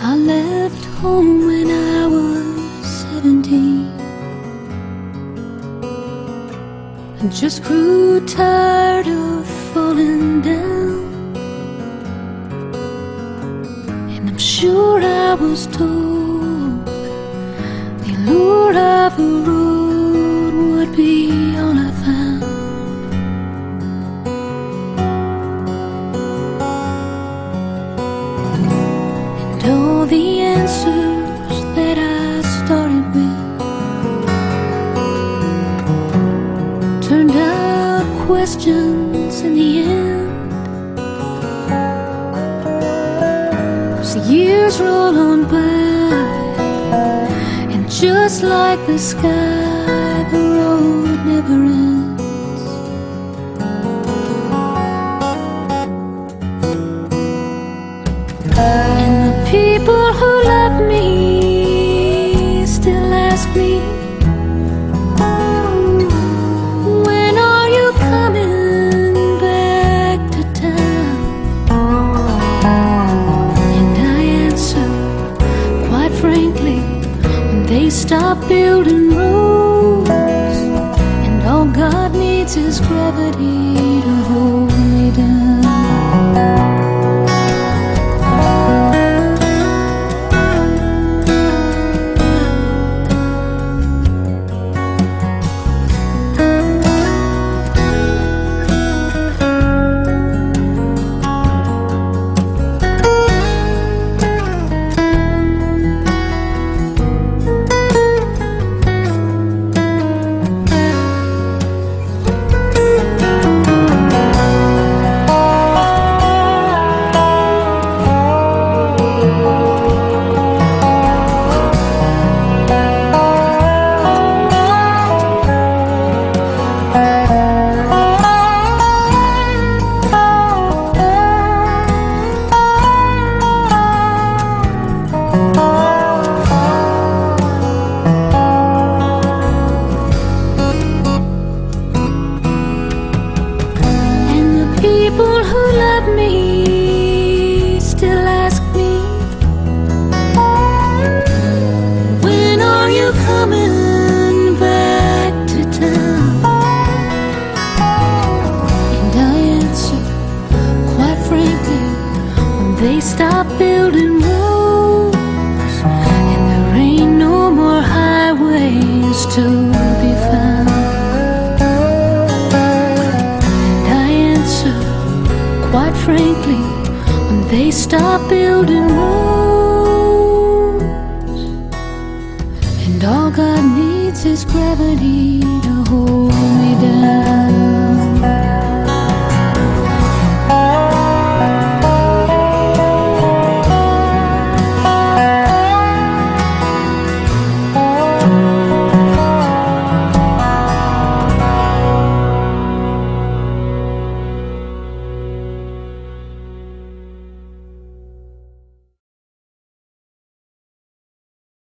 I left home when I was 17. I just grew tired of falling down, and I'm sure I was told the allure of the road would be all I found. And all the answers that I started with turned out questions in the end. As the years roll on by, and just like the sky, the road never ends. And the people who love me still ask me, when are you coming back to town? And I answer, quite frankly, when they stop building roads, and all God needs is gravity to hold me down. People who love me still ask me, when are you coming back to town? And I answer, quite frankly, when they stop building roads, and there ain't no more highways to be found. Quite frankly, when they stop building roads, and all God needs is gravity to hold me down.